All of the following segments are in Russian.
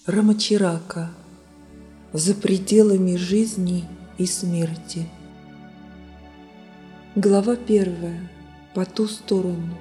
Рамачирака. За пределами жизни и смерти. Глава 1. По ту сторону.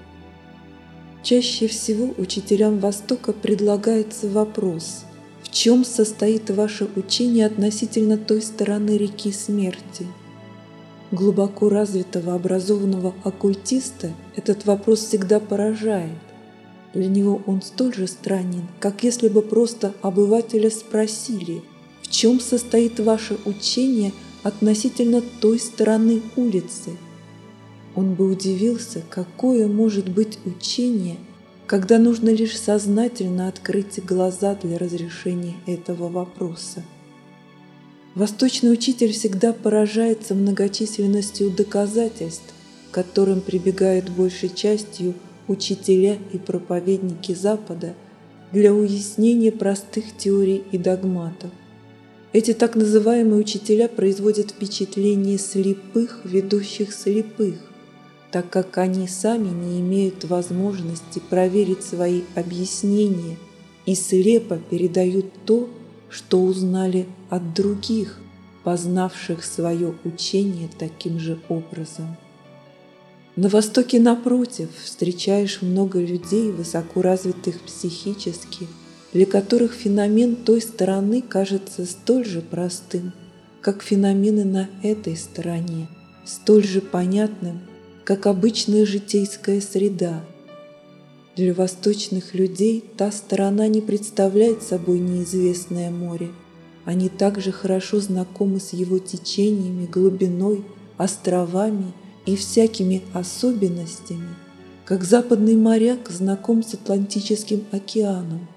Чаще всего учителям Востока предлагается вопрос: в чем состоит ваше учение относительно той стороны реки смерти? Глубоко развитого образованного оккультиста этот вопрос всегда поражает. Для него он столь же странен, как если бы просто обывателя спросили: в чем состоит ваше учение относительно той стороны улицы? Он бы удивился, какое может быть учение, когда нужно лишь сознательно открыть глаза для разрешения этого вопроса. Восточный учитель всегда поражается многочисленностью доказательств, к которым прибегают большей частью учителя и проповедники Запада для уяснения простых теорий и догматов. Эти так называемые учителя производят впечатление слепых, ведущих слепых, так как они сами не имеют возможности проверить свои объяснения и слепо передают то, что узнали от других, познавших свое учение таким же образом. На Востоке, напротив, встречаешь много людей, высоко развитых психически, для которых феномен той стороны кажется столь же простым, как феномены на этой стороне, столь же понятным, как обычная житейская среда. Для восточных людей та сторона не представляет собой неизвестное море. Они также хорошо знакомы с его течениями, глубиной, островами и всякими особенностями, как западный моряк знаком с Атлантическим океаном.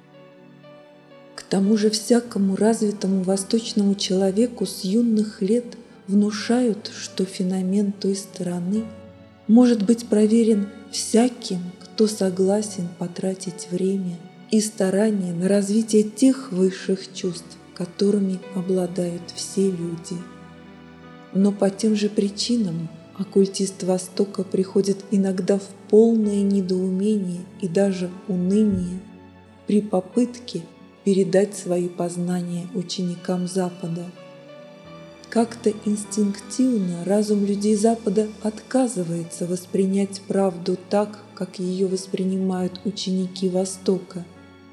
К тому же всякому развитому восточному человеку с юных лет внушают, что феномен той стороны может быть проверен всяким, кто согласен потратить время и старания на развитие тех высших чувств, которыми обладают все люди. Но по тем же причинам оккультист Востока приходит иногда в полное недоумение и даже уныние при попытке передать свои познания ученикам Запада. Как-то инстинктивно разум людей Запада отказывается воспринять правду так, как ее воспринимают ученики Востока.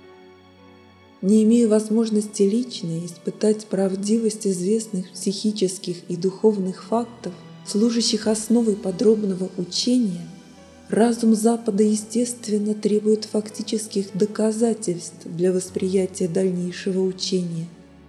Не имея возможности лично испытать правдивость известных психических и духовных фактов, служащих основой подробного учения, разум Запада, естественно, требует фактических доказательств для восприятия дальнейшего учения.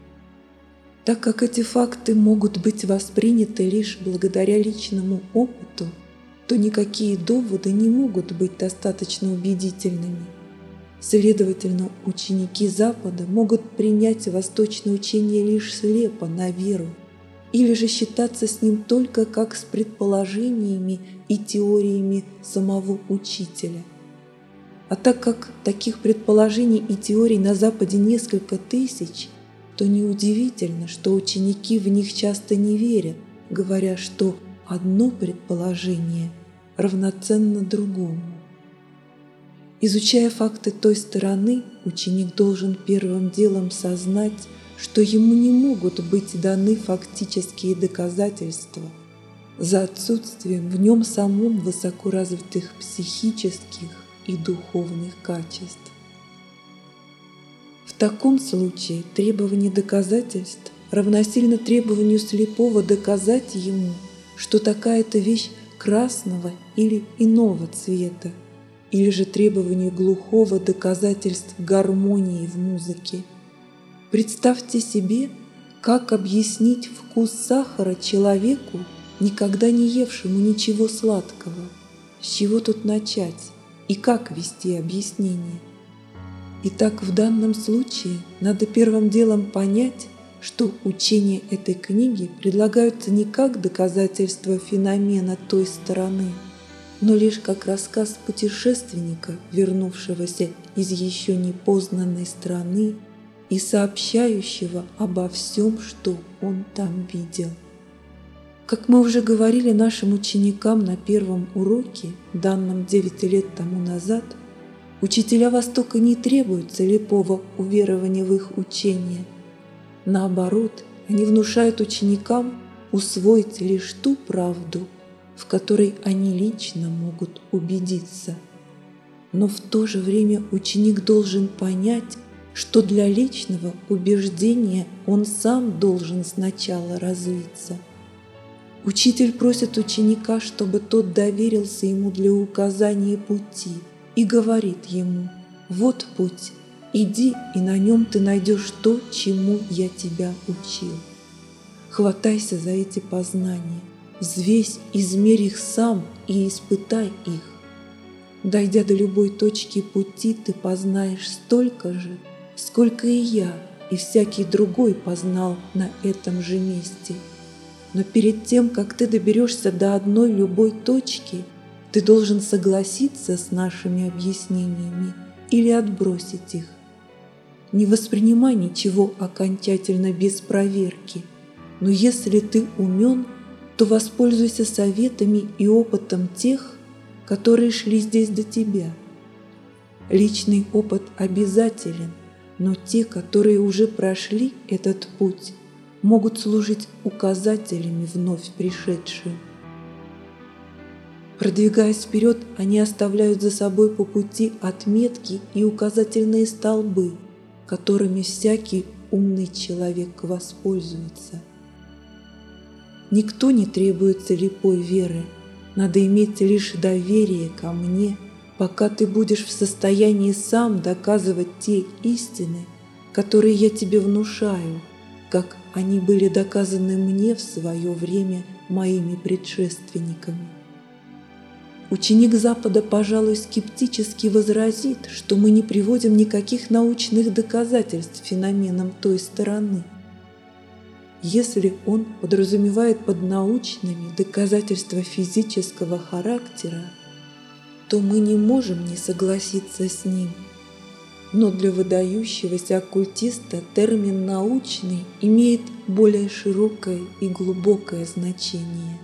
Так как эти факты могут быть восприняты лишь благодаря личному опыту, то никакие доводы не могут быть достаточно убедительными. Следовательно, ученики Запада могут принять восточное учение лишь слепо, на веру, или же считаться с ним только как с предположениями и теориями самого учителя. А так как таких предположений и теорий на Западе несколько тысяч, то неудивительно, что ученики в них часто не верят, говоря, что одно предположение равноценно другому. Изучая факты той стороны, ученик должен первым делом сознать, что ему не могут быть даны фактические доказательства за отсутствием в нем самом высоко развитых психических и духовных качеств. В таком случае требование доказательств равносильно требованию слепого доказать ему, что такая-то вещь красного или иного цвета, или же требованию глухого доказательств гармонии в музыке. Представьте себе, как объяснить вкус сахара человеку, никогда не евшему ничего сладкого, с чего тут начать и как вести объяснение. Итак, в данном случае надо первым делом понять, что учения этой книги предлагаются не как доказательство феномена той стороны, но лишь как рассказ путешественника, вернувшегося из еще не познанной страны и сообщающего обо всем, что он там видел. Как мы уже говорили нашим ученикам на первом уроке, данном 9 лет тому назад, Учителя Востока не требуют слепого уверования в их учение. Наоборот, они внушают ученикам усвоить лишь ту правду, в которой они лично могут убедиться. Но в то же время ученик должен понять, что для личного убеждения он сам должен сначала развиться. Учитель просит ученика, чтобы тот доверился ему для указания пути, и говорит ему: «Вот путь, иди, и на нем ты найдешь то, чему я тебя учил». Хватайся за эти познания, взвесь, измерь их сам и испытай их. Дойдя до любой точки пути, ты познаешь столько же, сколько и я, и всякий другой познал на этом же месте. Но перед тем, как ты доберешься до одной любой точки, ты должен согласиться с нашими объяснениями или отбросить их. Не воспринимай ничего окончательно без проверки, но если ты умен, то воспользуйся советами и опытом тех, которые шли здесь до тебя. Личный опыт обязателен, но те, которые уже прошли этот путь, могут служить указателями вновь пришедшим. Продвигаясь вперед, они оставляют за собой по пути отметки и указательные столбы, которыми всякий умный человек воспользуется. Никто не требует слепой веры, надо иметь лишь доверие ко мне, пока ты будешь в состоянии сам доказывать те истины, которые я тебе внушаю, как они были доказаны мне в свое время моими предшественниками. Ученик Запада, пожалуй, скептически возразит, что мы не приводим никаких научных доказательств феноменам той стороны. Если он подразумевает под научными доказательства физического характера, то мы не можем не согласиться с ним. Но для выдающегося оккультиста термин «научный» имеет более широкое и глубокое значение.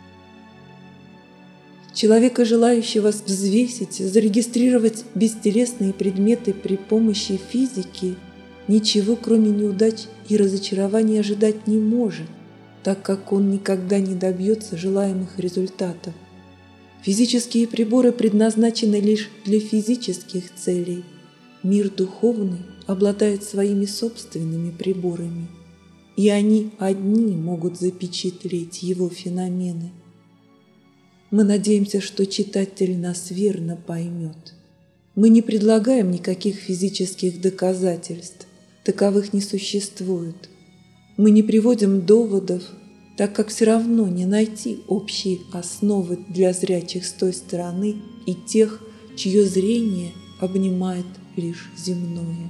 Человека, желающего взвесить, зарегистрировать бестелесные предметы при помощи физики, ничего кроме неудач и разочарований ожидать не может, так как он никогда не добьется желаемых результатов. Физические приборы предназначены лишь для физических целей. Мир духовный обладает своими собственными приборами, и они одни могут запечатлеть его феномены. Мы надеемся, что читатель нас верно поймет. Мы не предлагаем никаких физических доказательств, таковых не существует. Мы не приводим доводов, так как все равно не найти общей основы для зрячих с той стороны и тех, чье зрение обнимает лишь земное.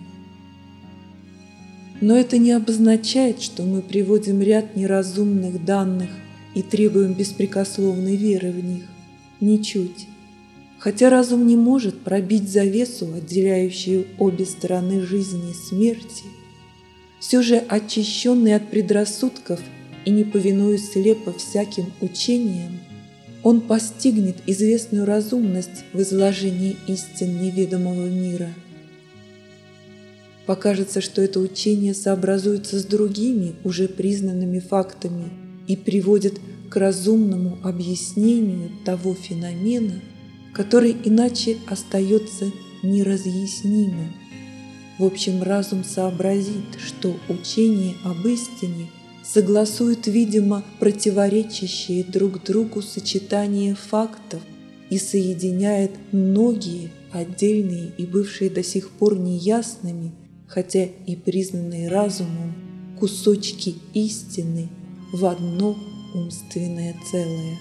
Но это не обозначает, что мы приводим ряд неразумных данных и требуем беспрекословной веры в них. Ничуть. Хотя разум не может пробить завесу, отделяющую обе стороны жизни и смерти, все же очищенный от предрассудков и не повинуясь слепо всяким учениям, он постигнет известную разумность в изложении истин неведомого мира. Покажется, что это учение сообразуется с другими уже признанными фактами и приводит к разумному объяснению того феномена, который иначе остается неразъяснимым. В общем, разум сообразит, что учение об истине согласует, видимо, противоречащие друг другу сочетания фактов и соединяет многие отдельные и бывшие до сих пор неясными, хотя и признанные разумом, кусочки истины в одно умственное целое.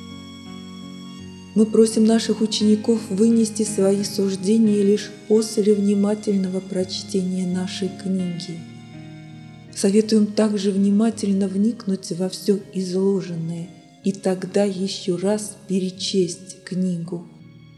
Мы просим наших учеников вынести свои суждения лишь после внимательного прочтения нашей книги. Советуем также внимательно вникнуть во все изложенное и тогда еще раз перечесть книгу.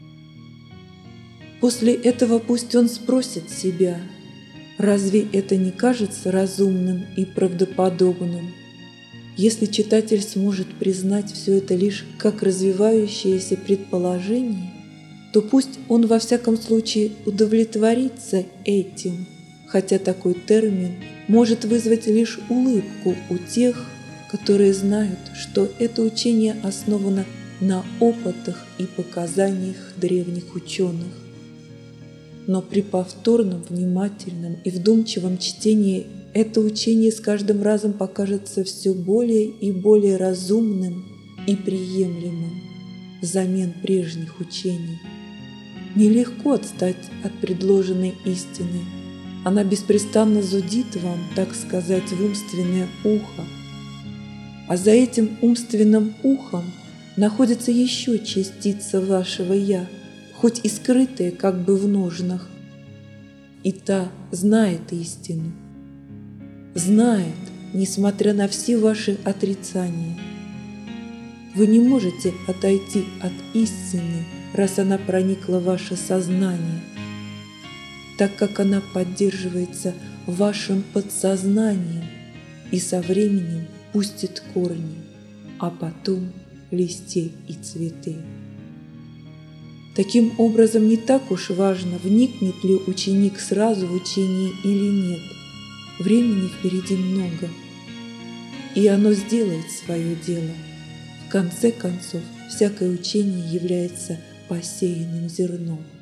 После этого пусть он спросит себя, разве это не кажется разумным и правдоподобным? Если читатель сможет признать все это лишь как развивающееся предположение, то то пусть он во всяком случае удовлетворится этим, хотя такой термин может вызвать лишь улыбку у тех, которые знают, что это учение основано на опытах и показаниях древних ученых. Но при повторном, внимательном и вдумчивом чтении это учение с каждым разом покажется все более и более разумным и приемлемым взамен прежних учений. Нелегко отстать от предложенной истины. Она беспрестанно зудит вам, так сказать, в умственное ухо. А за этим умственным ухом находится еще частица вашего «я», хоть и скрытая как бы в ножнах. И та знает истину. Знает, несмотря на все ваши отрицания. Вы не можете отойти от истины, раз она проникла в ваше сознание, так как она поддерживается вашим подсознанием и со временем пустит корни, а потом листья и цветы. Таким образом, не так уж важно, вникнет ли ученик сразу в учение или нет. Времени впереди много, и оно сделает свое дело. В конце концов, всякое учение является посеянным зерном.